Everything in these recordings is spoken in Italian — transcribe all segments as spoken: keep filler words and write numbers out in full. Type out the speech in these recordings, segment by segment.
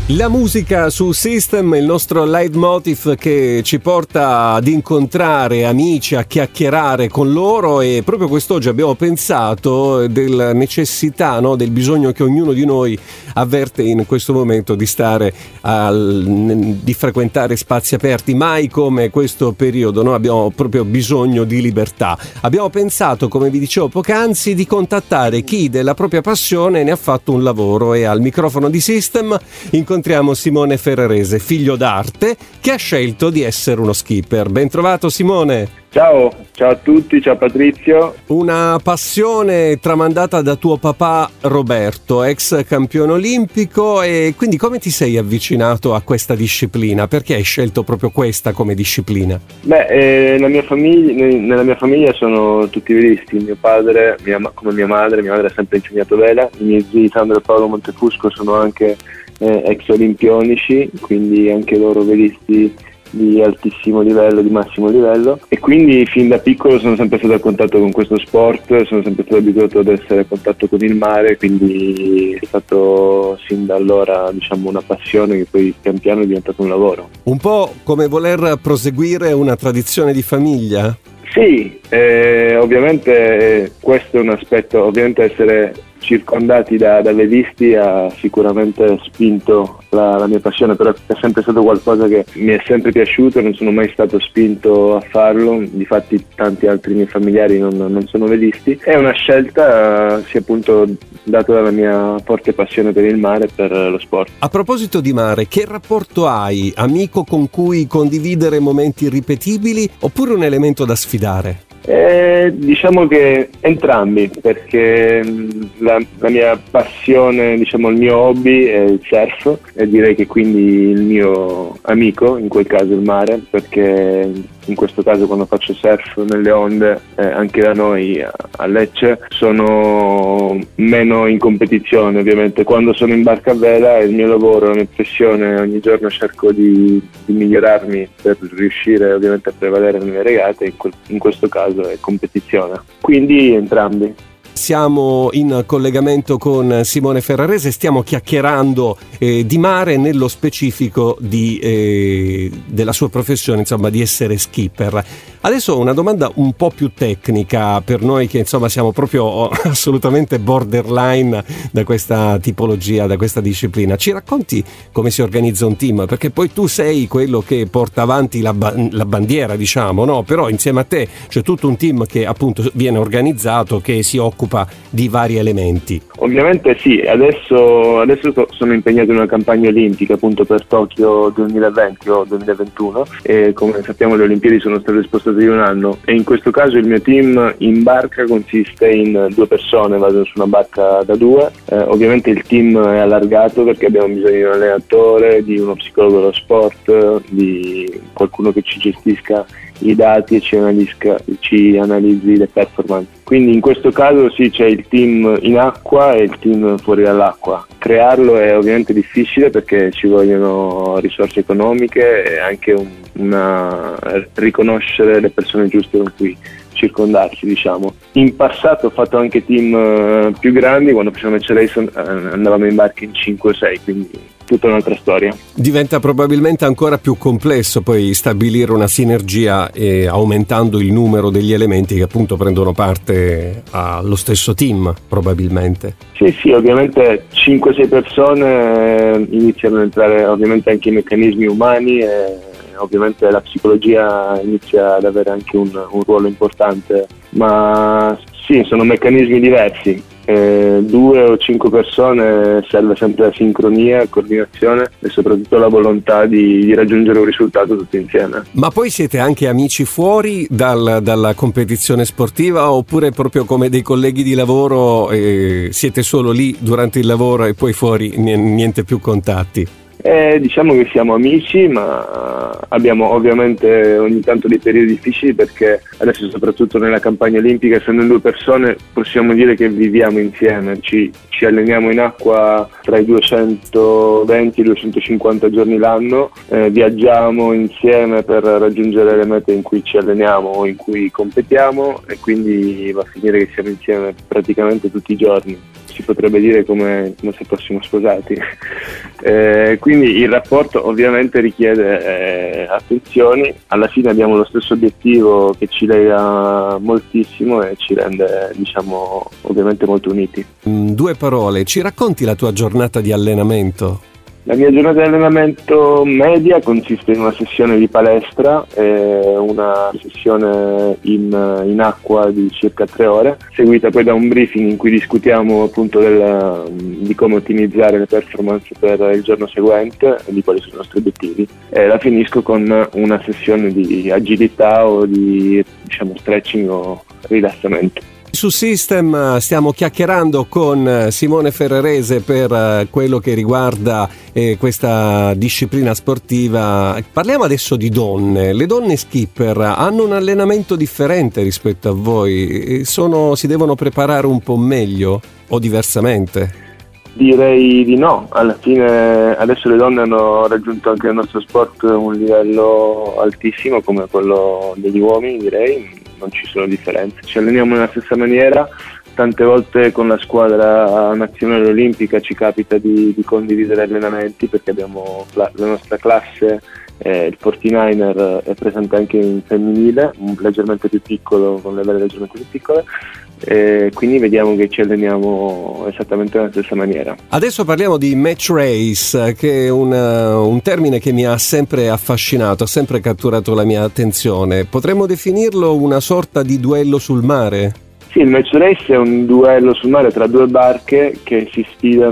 La musica su System è il nostro leitmotiv che ci porta ad incontrare amici, a chiacchierare con loro, e proprio quest'oggi abbiamo pensato della necessità, no, del bisogno che ognuno di noi avverte in questo momento di stare al, di frequentare spazi aperti. Mai come questo periodo, no? Abbiamo proprio bisogno di libertà. Abbiamo pensato, come vi dicevo poc'anzi, di contattare chi della propria passione ne ha fatto un lavoro, e al microfono di System incontriamo Simone Ferrarese, figlio d'arte, che ha scelto di essere uno skipper. Ben trovato, Simone. Ciao, ciao a tutti, ciao Patrizio. Una passione tramandata da tuo papà Roberto, ex campione olimpico, e quindi come ti sei avvicinato a questa disciplina? Perché hai scelto proprio questa come disciplina? Beh, eh, la mia famiglia, nella mia famiglia sono tutti velisti. Mio padre, mia, come mia madre, mia madre ha sempre insegnato vela. I miei zii Sandro e Paolo Montefusco sono anche eh, ex olimpionici, quindi anche loro velisti di altissimo livello, di massimo livello, e quindi fin da piccolo sono sempre stato a contatto con questo sport, sono sempre stato abituato ad essere a contatto con il mare, quindi è stato sin da allora, diciamo, una passione che poi pian piano è diventato un lavoro. Un po' come voler proseguire una tradizione di famiglia? Sì, eh, ovviamente questo è un aspetto, ovviamente essere circondati da, da velisti ha sicuramente spinto la, la mia passione, però è sempre stato qualcosa che mi è sempre piaciuto, non sono mai stato spinto a farlo. Difatti tanti altri miei familiari non, non sono velisti. È una scelta, sia appunto data dalla mia forte passione per il mare e per lo sport. A proposito di mare, che rapporto hai? Amico con cui condividere momenti irripetibili oppure un elemento da sfidare? Eh, diciamo che entrambi, perché la, la mia passione, diciamo il mio hobby è il surf, e direi che quindi il mio amico, in quel caso il mare, perché in questo caso quando faccio surf nelle onde, eh, anche da noi a, a Lecce, sono meno in competizione. Ovviamente quando sono in barca a vela è il mio lavoro, la mia passione, ogni giorno cerco di, di migliorarmi per riuscire ovviamente a prevalere nelle regate, in, quel, in questo caso è competizione, quindi entrambi. Siamo in collegamento con Simone Ferrarese, stiamo chiacchierando eh, di mare, nello specifico di, eh, della sua professione, insomma, di essere skipper. Adesso una domanda un po' più tecnica per noi che insomma siamo proprio assolutamente borderline da questa tipologia, da questa disciplina. Ci racconti come si organizza un team? Perché poi tu sei quello che porta avanti la, ba- la bandiera, diciamo, no? Però insieme a te c'è tutto un team che appunto viene organizzato, che si occupa di vari elementi. Ovviamente sì, adesso, adesso sono impegnato in una campagna olimpica appunto per Tokyo duemilaventi o duemilaventuno, e come sappiamo le Olimpiadi sono state spostate di un anno, e in questo caso il mio team in barca consiste in due persone, vado su una barca da due. Eh, ovviamente il team è allargato perché abbiamo bisogno di un allenatore, di uno psicologo dello sport, di qualcuno che ci gestisca i dati e ci, ci analizzi le performance. Quindi in questo caso sì, c'è il team in acqua e il team fuori dall'acqua. Crearlo è ovviamente difficile perché ci vogliono risorse economiche e anche un, una riconoscere le persone giuste con cui circondarsi, diciamo. In passato ho fatto anche team uh, più grandi, quando facevamo Match Race uh, andavamo in barca in cinque o sei, quindi tutta un'altra storia. Diventa probabilmente ancora più complesso poi stabilire una sinergia, e aumentando il numero degli elementi che appunto prendono parte allo stesso team, probabilmente. Sì, sì, ovviamente cinque sei persone iniziano ad entrare ovviamente anche i meccanismi umani, e ovviamente la psicologia inizia ad avere anche un, un ruolo importante, ma sì, sono meccanismi diversi. Eh, due o cinque persone serve sempre la sincronia, coordinazione e soprattutto la volontà di, di raggiungere un risultato tutti insieme. Ma poi siete anche amici fuori dal, dalla competizione sportiva, oppure proprio come dei colleghi di lavoro, eh, siete solo lì durante il lavoro e poi fuori niente più contatti? Eh, diciamo che siamo amici, ma abbiamo ovviamente ogni tanto dei periodi difficili, perché adesso soprattutto nella campagna olimpica, essendo in due persone, possiamo dire che viviamo insieme, ci, ci alleniamo in acqua tra i duecentoventi e i duecentocinquanta giorni l'anno, eh, viaggiamo insieme per raggiungere le mete in cui ci alleniamo o in cui competiamo, e quindi va a finire che siamo insieme praticamente tutti i giorni. Si potrebbe dire come, come se fossimo sposati. Eh, quindi il rapporto ovviamente richiede eh, attenzioni, alla fine abbiamo lo stesso obiettivo che ci lega moltissimo e ci rende, diciamo, ovviamente molto uniti. In due parole, ci racconti la tua giornata di allenamento? La mia giornata di allenamento media consiste in una sessione di palestra e una sessione in, in acqua di circa tre ore, seguita poi da un briefing in cui discutiamo appunto del, di come ottimizzare le performance per il giorno seguente e di quali sono i nostri obiettivi. E la finisco con una sessione di agilità o di, diciamo, stretching o rilassamento. Su System stiamo chiacchierando con Simone Ferrarese per quello che riguarda eh, questa disciplina sportiva. Parliamo adesso di donne. Le donne skipper hanno un allenamento differente rispetto a voi? Sono, si devono preparare un po' meglio o diversamente? Direi di no, alla fine adesso le donne hanno raggiunto anche nel nostro sport un livello altissimo come quello degli uomini, direi. Non ci sono differenze, ci alleniamo nella stessa maniera, tante volte con la squadra nazionale olimpica ci capita di, di condividere allenamenti perché abbiamo la, la nostra classe, eh, il quarantanove è presente anche in femminile, leggermente più piccolo, con le vele leggermente più piccole, e quindi vediamo che ci alleniamo esattamente nella stessa maniera. Adesso parliamo di match race, che è un, un termine che mi ha sempre affascinato, ha sempre catturato la mia attenzione. Potremmo definirlo una sorta di duello sul mare? Sì, il match race è un duello sul mare tra due barche che si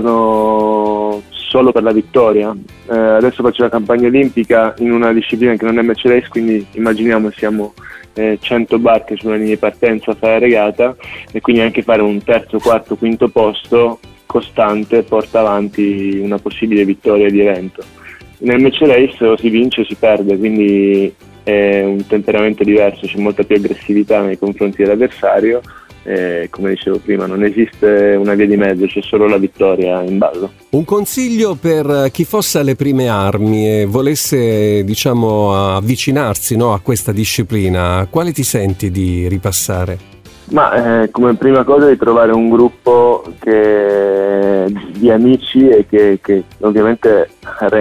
sfidano solo per la vittoria. Eh, adesso faccio la campagna olimpica in una disciplina che non è match race, quindi immaginiamo siamo eh, cento barche su una linea di partenza a fare regata e quindi anche fare un terzo, quarto, quinto posto costante porta avanti una possibile vittoria di evento. Nel match race o si vince o si perde, quindi è un temperamento diverso, c'è molta più aggressività nei confronti dell'avversario. Eh, come dicevo prima, non esiste una via di mezzo, c'è solo la vittoria in ballo. Un consiglio per chi fosse alle prime armi e volesse, diciamo, avvicinarsi, no, a questa disciplina, quale ti senti di ripassare? Ma eh, come prima cosa di trovare un gruppo che, di amici e che, che ovviamente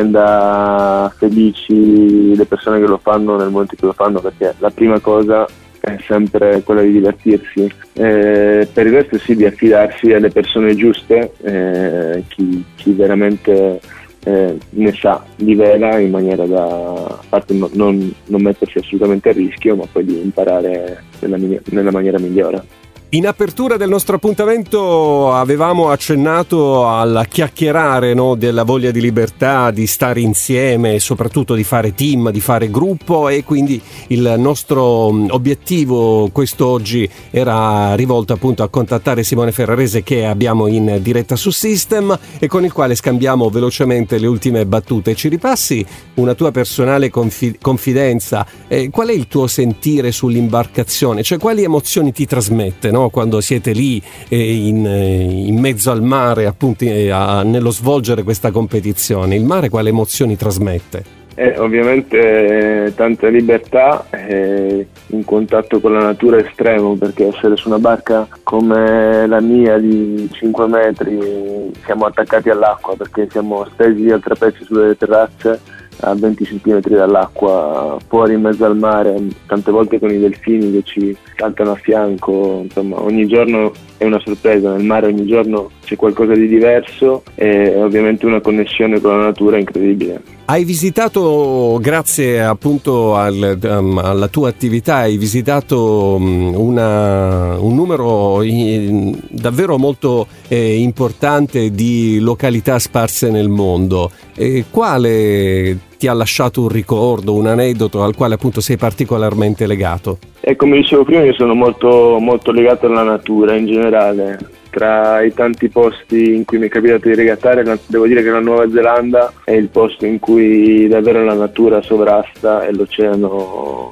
renda felici le persone che lo fanno nel momento che lo fanno, perché la prima cosa è sempre quella di divertirsi. Eh, per il resto sì, di affidarsi alle persone giuste, eh, chi, chi veramente eh, ne sa di vela, in maniera da, a parte non, non mettersi assolutamente a rischio, ma poi di imparare nella, nella maniera migliore. In apertura del nostro appuntamento avevamo accennato al chiacchierare, no, della voglia di libertà, di stare insieme e soprattutto di fare team, di fare gruppo, e quindi il nostro obiettivo quest'oggi era rivolto appunto a contattare Simone Ferrarese, che abbiamo in diretta su System e con il quale scambiamo velocemente le ultime battute. Ci ripassi una tua personale confi- confidenza, eh, qual è il tuo sentire sull'imbarcazione, cioè quali emozioni ti trasmette, no? Quando siete lì eh, in, eh, in mezzo al mare, appunto eh, a, nello svolgere questa competizione, il mare quale emozioni trasmette? Eh, ovviamente eh, tanta libertà, eh, un contatto con la natura estremo, perché essere su una barca come la mia di cinque metri siamo attaccati all'acqua, perché siamo stesi al trapezio sulle terrazze a venti centimetri dall'acqua, fuori in mezzo al mare, tante volte con i delfini che ci cantano a fianco. Insomma, ogni giorno è una sorpresa, nel mare ogni giorno c'è qualcosa di diverso e ovviamente una connessione con la natura incredibile. Hai visitato, grazie appunto al, um, alla tua attività, hai visitato um, una, un numero in, davvero molto eh, importante di località sparse nel mondo. E quale ti ha lasciato un ricordo, un aneddoto al quale appunto sei particolarmente legato? E come dicevo prima, io sono molto, molto legato alla natura in generale. Tra i tanti posti in cui mi è capitato di regattare, devo dire che la Nuova Zelanda è il posto in cui davvero la natura sovrasta e l'oceano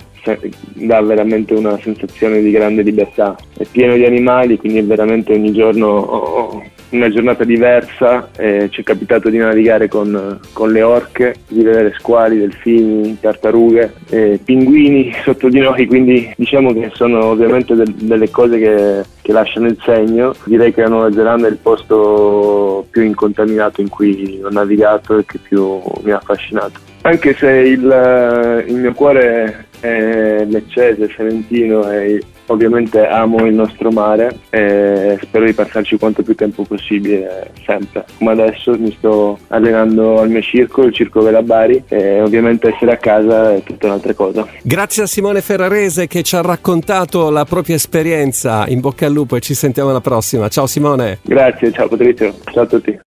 dà veramente una sensazione di grande libertà. È pieno di animali, quindi è veramente ogni giorno una giornata diversa. Eh, ci è capitato di navigare con, con le orche, di vedere squali, delfini, tartarughe, eh, pinguini sotto di noi, quindi diciamo che sono ovviamente del, delle cose che che lasciano il segno. Direi che la Nuova Zelanda è il posto più incontaminato in cui ho navigato e che più mi ha affascinato. Anche se il, il mio cuore è leccese, salentino e ovviamente amo il nostro mare e spero di passarci quanto più tempo possibile sempre. Come adesso mi sto allenando al mio circo, il Circo Vela Bari, e ovviamente essere a casa è tutta un'altra cosa. Grazie a Simone Ferrarese che ci ha raccontato la propria esperienza. In bocca al lupo e ci sentiamo alla prossima. Ciao Simone. Grazie, ciao Patrizio, ciao a tutti.